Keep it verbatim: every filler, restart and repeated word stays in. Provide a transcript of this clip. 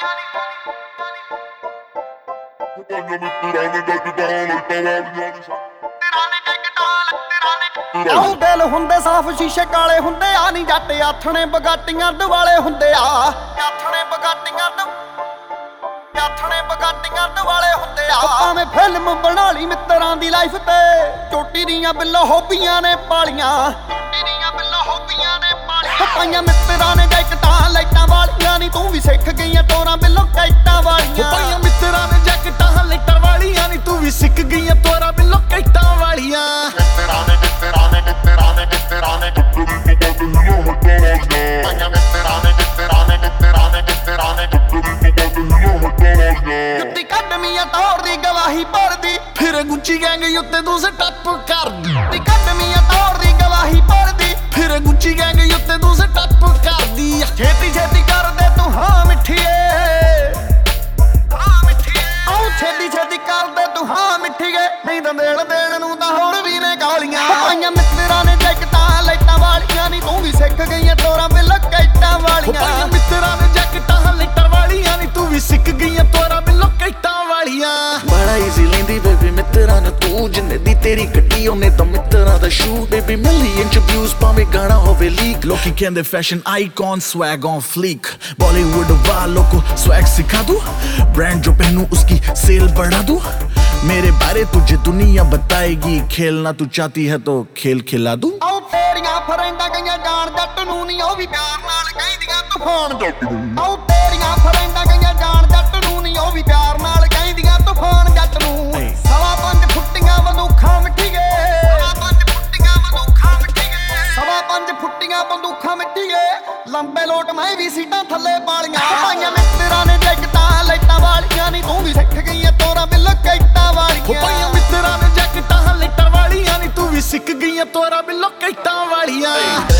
ਆਉ ਦਿਲ ਹੁੰਦੇ ਸਾਫ ਸ਼ੀਸ਼ੇ ਕਾਲੇ ਹੁੰਦੇ ਆ ਨੀ ਜੱਟ ਆਥਣੇ ਬਗਾਟੀਆਂ ਦੁਆਲੇ ਹੁੰਦੇ ਆ ਆਥਣੇ ਬਗਾਟੀਆਂ ਆਥਣੇ ਬਗਾਟੀਆਂ ਦੁਆਲੇ ਹੁੰਦੇ ਆ ਭਾਵੇਂ ਫਿਲਮ ਬਣਾ ਲਈ ਮਿੱਤਰਾਂ ਦੀ ਲਾਈਫ ਤੇ ਚੋਟੀ ਦੀਆਂ ਬਿੱਲੋ ਹੋਬੀਆਂ ਨੇ ਪਾਲੀਆਂ ਚੋਟੀ ਦੀਆਂ ਬਿੱਲੋ ਹੋਬੀਆਂ ਨੇ ਪਾਲੀਆਂ ਪਾਈਆਂ ਮਿੱਤਰਾਂ ਨੇ ਜੈਕਟਾਂ ਲਾਈਟਾਂ ਵਾਲੀਆਂ ਨੀ ਤੂੰ ਵੀ ਸਿੱਖ ਗਈਆਂ ਤੋਰਾਂ ਬਿੱਲੋ ਕੈਟਾਂ ਵਾਲੀਆਂ ਪਾਈਆਂ ਮਿੱਤਰਾਂ ਨੇ ਜੈਕਟਾਂ ਲਾਈਟਾਂ ਵਾਲੀਆਂ ਨੀ ਤੂੰ ਵੀ ਸਿੱਖ ਗਈਆਂ ਤੋਰਾਂ ਬਿੱਲੋ ਕੈਟਾਂ ਵਾਲੀਆਂ ਮਿੱਤਰਾਂ ਨੇ ਮਿੱਤਰਾਂ ਨੇ ਮਿੱਤਰਾਂ ਨੇ ਮਿੱਤਰਾਂ ਨੇ ਪਾਈਆਂ ਮਿੱਤਰਾਂ ਨੇ ਮਿੱਤਰਾਂ ਨੇ ਮਿੱਤਰਾਂ ਨੇ ਮਿੱਤਰਾਂ ਨੇ ਜੁੱਤੀ ਕੱਢ ਮੀਆਂ ਤੌਰ ਦੀ ਗਵਾਹੀ ਭਰਦੀ ਫਿਰ ਗੁੱਚੀ ਗੈਂਗ ਉੱਤੇ ਤੂੰ ਸਟੱਪ ਕਰਦੀ ਜੁੱਤੀ ਕੱਢ ਮੀਆਂ ਤੌਰ ਦੀ ਗਵਾਹੀ ਭਰਦੀ ਫਿਰ ਗੁੱਚੀ ਗੈਂਗ ਉੱਤੇ ਤੂੰ ਸਟੱਪ ਕਰਦੀ ਛੇਤੀ ਛੇਤੀ ਕਰਦੇ ਤੂੰ ਹਾਂ ਮਿੱਠੀਏ ਹਾਂ ਮਿੱਠੀਏ ਆਉ ਛੇਤੀ ਛੇਤੀ ਕਰਦੇ ਤੂੰ ਹਾਂ ਮਿੱਠੀਏ ਨਹੀਂ ਤਾਂ ਦੇਣ ਦੇਣ ਨੂੰ ਤਾਂ ਹੁਣ ਵੀ ਨੇ ਗਾਲੀਆਂ ਪਾਈਆਂ ਮਿੱਤਰਾਂ ਨੇ ਜੈਕਟਾਂ ਲਾਈਟਾਂ ਵਾਲੀਆਂ ਨੀ ਤੂੰ ਵੀ ਸਿੱਖ ਗਈਆਂ ਤੋਰਾਂ ਬਿੱਲ ਕੈਟਾਂ ਵਾਲੀਆਂ ਪਾਈਆਂ ਮਿੱਤਰਾਂ ਨੇ ਜੈਕਟਾਂ ਲਾਈਟਾਂ ਵਾਲੀਆਂ ਨੀ ਤੂੰ ਵੀ ਸਿੱਖ ਗਈਆਂ ਤੋਰਾਂ ਬਿੱਲੋ ਕੈਟਾਂ ਵਾਲੀਆਂ ਬੜਾ ਈਜ਼ੀ ਲੈਂਦੀ ਬੇਬੀ ਮਿੱਤਰਾਂ ਨੂੰ ਤੂੰ ਜਿੰਨੇ ਦੀ ਤੇਰੀ ਗੱਡੀ ਉਹਨੇ ਤਾਂ ਮਿੱਤਰਾਂ ਦਾ ਸ਼ੂ ਬੇਬੀ ਮਿਲੀਅਨ ਚ ਵਿਊਜ਼ ਭਾਵੇਂ ਗਾਣਾ ਹੋਵੇ ਲੀਕ ਲੋਕੀ ਕਹਿੰਦੇ fashion icon swag on fleek Bollywood वालों को swag सिखा दूं ब्रांड जो पहनूं उसकी सेल बढ़ा दूं मेरे बारे तुझे दुनिया बताएगी खेलना तू चाहती है तो खेल खिला दूं ਆਉ ਤੇਰੀਆਂ ਫਰੈਂਡਾਂ ਗਈਆਂ ਜਾਣ ਜੱਟ ਨੂੰ ਨੀ ਉਹ ਵੀ ਪਿਆਰ ਨਾਲ ਕਹਿੰਦੀਆਂ ਤੂਫਾਨ ਜੱਟ ਨੂੰ ਆਉ ਤੇਰੀਆਂ ਫਰੈਂਡਾਂ ਗਈਆਂ ਜਾਣ ਜੱਟ ਨੂੰ ਨੀ ਉਹ ਵੀ ਪਿਆਰ ਨਾਲ ਕਹਿੰਦੀਆਂ ਤੂਫਾਨ ਜੱਟ ਨੂੰ ਸਵਾ ਪੰਜ ਫੁੱਟੀਆਂ ਬੰਦੂਖਾਂ ਮਿੱਠੀਏ ਸਵਾ ਪੰਜ ਫੁੱਟੀਆਂ ਬੰਦੂਖਾਂ ਮਿੱਠੀਏ ਸਵਾ ਪੰਜ ਫੁੱਟੀਆਂ ਬੰਦੂਖਾਂ ਮਿੱਠੀਏ ਲੰਬੇ ਲੋਟ ਮੈਂ ਵੀ ਸੀਟਾਂ ਥੱਲੇ ਪਾਲੀਆਂ ਪਾਈਆਂ ਮਿੱਤਰਾਂ ਨੇ ਜੈਕਟਾਂ ਲਾਈਟਾਂ ਵਾਲੀਆਂ ਨੀ ਤੂੰ ਵੀ ਸਿੱਖ ਗਈਆਂ ਤੋਰਾਂ ਬਿੱਲ ਕੈਟਾਂ ਵਾਲੀਆਂ ਪਾਈਆਂ ਮਿੱਤਰਾਂ ਨੇ ਜੈਕਟਾਂ ਲਾਈਟਾਂ ਵਾਲੀਆਂ ਨੀ ਤੂੰ ਵੀ ਸਿੱਖ ਗਈਆਂ ਤੋਰਾਂ ਬਿੱਲੋ ਕੈਟਾਂ ਵਾਲੀਆਂ